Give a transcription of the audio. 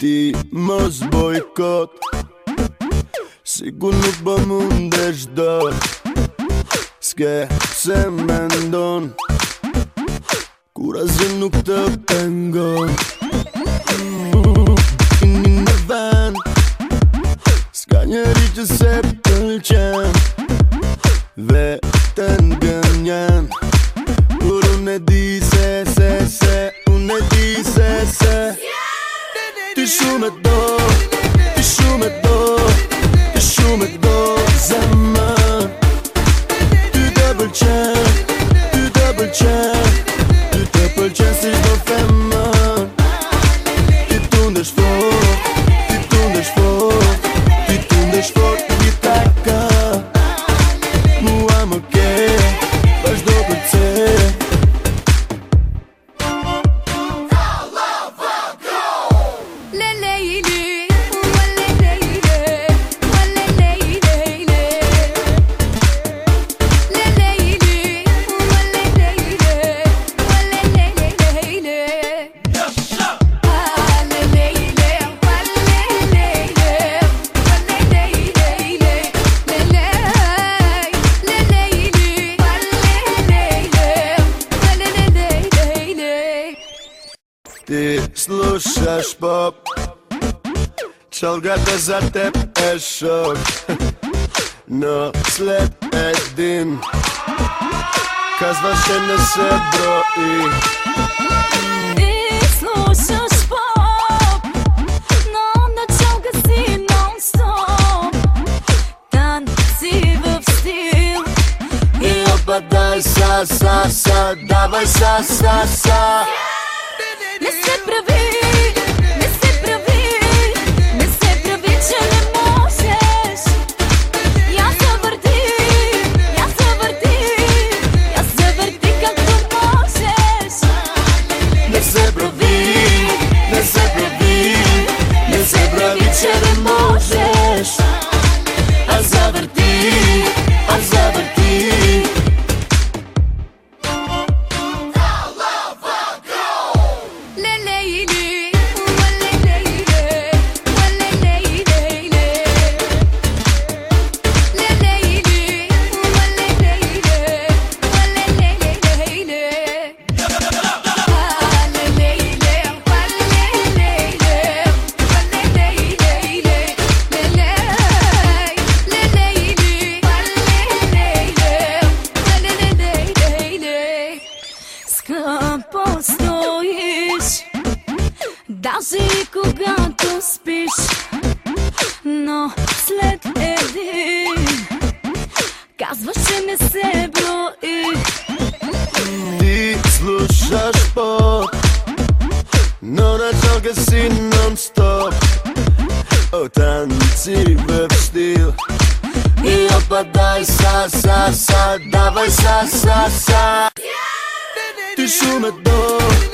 Ti mos bojkot, sigur nuk bë mundesh dot. S'ke se mendon, kur asgjë nuk të pengon. Kini në vend, s'ka njeri që se pëlqen, vetën gënjen. Kur unë e di se, unë e di se ti shumë e do, ti shumë e do, ti shumë e do zemër. Ty të pëlqen, ty të pëlqen, ty të pëlqen si çdo femër. Ti tundesh fort, ti tundesh fort, ti tundesh fort ti taka. Mua më ke, vazhdo përce. Ti slušaš pop, çalgada za tep e šok. Në sled e dim, ka zvaše nëse broji. Ti slušaš pop, no në çalga si non stop. Tanë si vëv stil, I opa daj sa, davaj sa. nëse pravi, nëse pravi, nëse pravi që ne moshesh. Ja se vërti, ja se vërti, ja se vërti ka të moshesh. Nëse pravi, nëse pravi, nëse pravi që ne moshesh. A za vërti, a za vërti. Postojiš, даже и когато спиш, но след един казваш, че не се брои. Ти слушаш поп, но на çalga си non-stop. О, танци в стил, и опа дай са, давай са. Ти shumë e do,